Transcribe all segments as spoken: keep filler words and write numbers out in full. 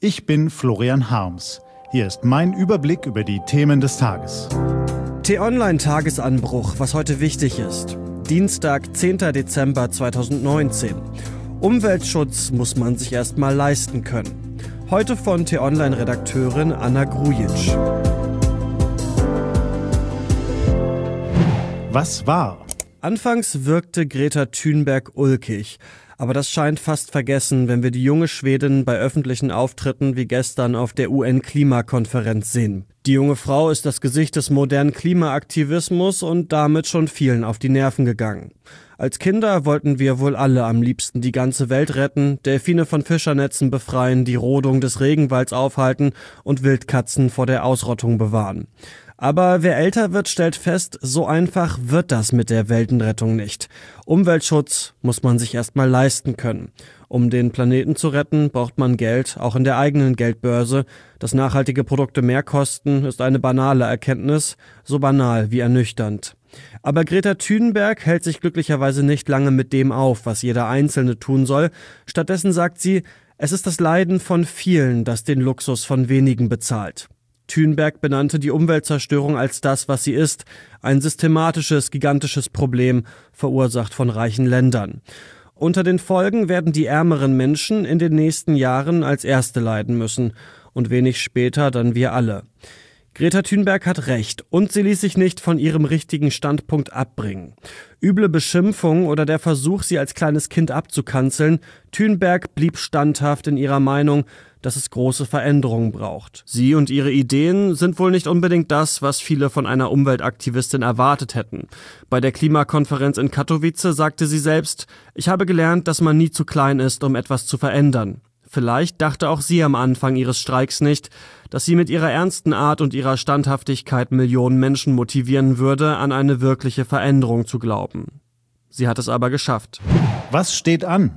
Ich bin Florian Harms. Hier ist mein Überblick über die Themen des Tages. T-Online-Tagesanbruch, was heute wichtig ist. Dienstag, zehnter Dezember zweitausendneunzehn. Umweltschutz muss man sich erst mal leisten können. Heute von T-Online-Redakteurin Anna Grujic. Was war? Anfangs wirkte Greta Thunberg ulkig. Aber das scheint fast vergessen, wenn wir die junge Schwedin bei öffentlichen Auftritten wie gestern auf der U N-Klimakonferenz sehen. Die junge Frau ist das Gesicht des modernen Klimaaktivismus und damit schon vielen auf die Nerven gegangen. Als Kinder wollten wir wohl alle am liebsten die ganze Welt retten, Delfine von Fischernetzen befreien, die Rodung des Regenwalds aufhalten und Wildkatzen vor der Ausrottung bewahren. Aber wer älter wird, stellt fest, so einfach wird das mit der Weltenrettung nicht. Umweltschutz muss man sich erstmal leisten können. Um den Planeten zu retten, braucht man Geld, auch in der eigenen Geldbörse. Dass nachhaltige Produkte mehr kosten, ist eine banale Erkenntnis, so banal wie ernüchternd. Aber Greta Thunberg hält sich glücklicherweise nicht lange mit dem auf, was jeder Einzelne tun soll. Stattdessen sagt sie, es ist das Leiden von vielen, das den Luxus von wenigen bezahlt. Thunberg benannte die Umweltzerstörung als das, was sie ist, ein systematisches, gigantisches Problem, verursacht von reichen Ländern. Unter den Folgen werden die ärmeren Menschen in den nächsten Jahren als Erste leiden müssen und wenig später dann wir alle. Greta Thunberg hat recht und sie ließ sich nicht von ihrem richtigen Standpunkt abbringen. Üble Beschimpfung oder der Versuch, sie als kleines Kind abzukanzeln, Thunberg blieb standhaft in ihrer Meinung, dass es große Veränderungen braucht. Sie und ihre Ideen sind wohl nicht unbedingt das, was viele von einer Umweltaktivistin erwartet hätten. Bei der Klimakonferenz in Katowice sagte sie selbst, ich habe gelernt, dass man nie zu klein ist, um etwas zu verändern. Vielleicht dachte auch sie am Anfang ihres Streiks nicht, dass sie mit ihrer ernsten Art und ihrer Standhaftigkeit Millionen Menschen motivieren würde, an eine wirkliche Veränderung zu glauben. Sie hat es aber geschafft. Was steht an?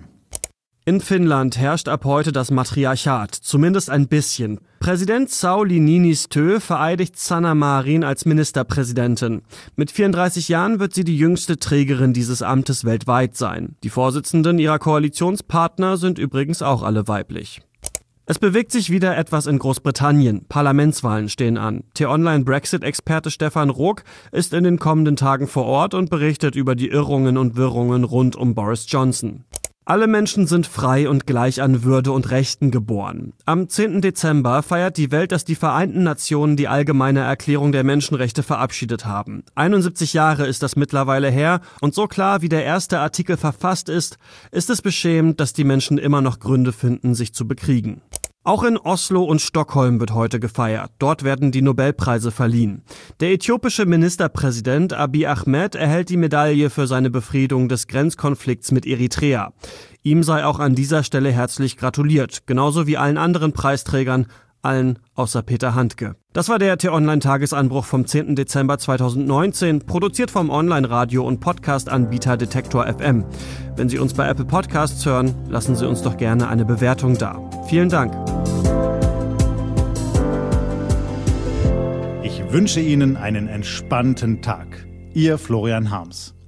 In Finnland herrscht ab heute das Matriarchat, zumindest ein bisschen. Präsident Sauli Niinistö vereidigt Sanna Marin als Ministerpräsidentin. Mit vierunddreißig Jahren wird sie die jüngste Trägerin dieses Amtes weltweit sein. Die Vorsitzenden ihrer Koalitionspartner sind übrigens auch alle weiblich. Es bewegt sich wieder etwas in Großbritannien. Parlamentswahlen stehen an. T-Online-Brexit-Experte Stefan Rook ist in den kommenden Tagen vor Ort und berichtet über die Irrungen und Wirrungen rund um Boris Johnson. Alle Menschen sind frei und gleich an Würde und Rechten geboren. Am zehnten Dezember feiert die Welt, dass die Vereinten Nationen die Allgemeine Erklärung der Menschenrechte verabschiedet haben. einundsiebzig Jahre ist das mittlerweile her und so klar wie der erste Artikel verfasst ist, ist es beschämend, dass die Menschen immer noch Gründe finden, sich zu bekriegen. Auch in Oslo und Stockholm wird heute gefeiert. Dort werden die Nobelpreise verliehen. Der äthiopische Ministerpräsident Abiy Ahmed erhält die Medaille für seine Befriedung des Grenzkonflikts mit Eritrea. Ihm sei auch an dieser Stelle herzlich gratuliert, genauso wie allen anderen Preisträgern, allen außer Peter Handke. Das war der T-Online-Tagesanbruch vom zehnten Dezember zweitausendneunzehn, produziert vom Online-Radio- und Podcast-Anbieter Detektor F M. Wenn Sie uns bei Apple Podcasts hören, lassen Sie uns doch gerne eine Bewertung da. Vielen Dank. Ich wünsche Ihnen einen entspannten Tag. Ihr Florian Harms.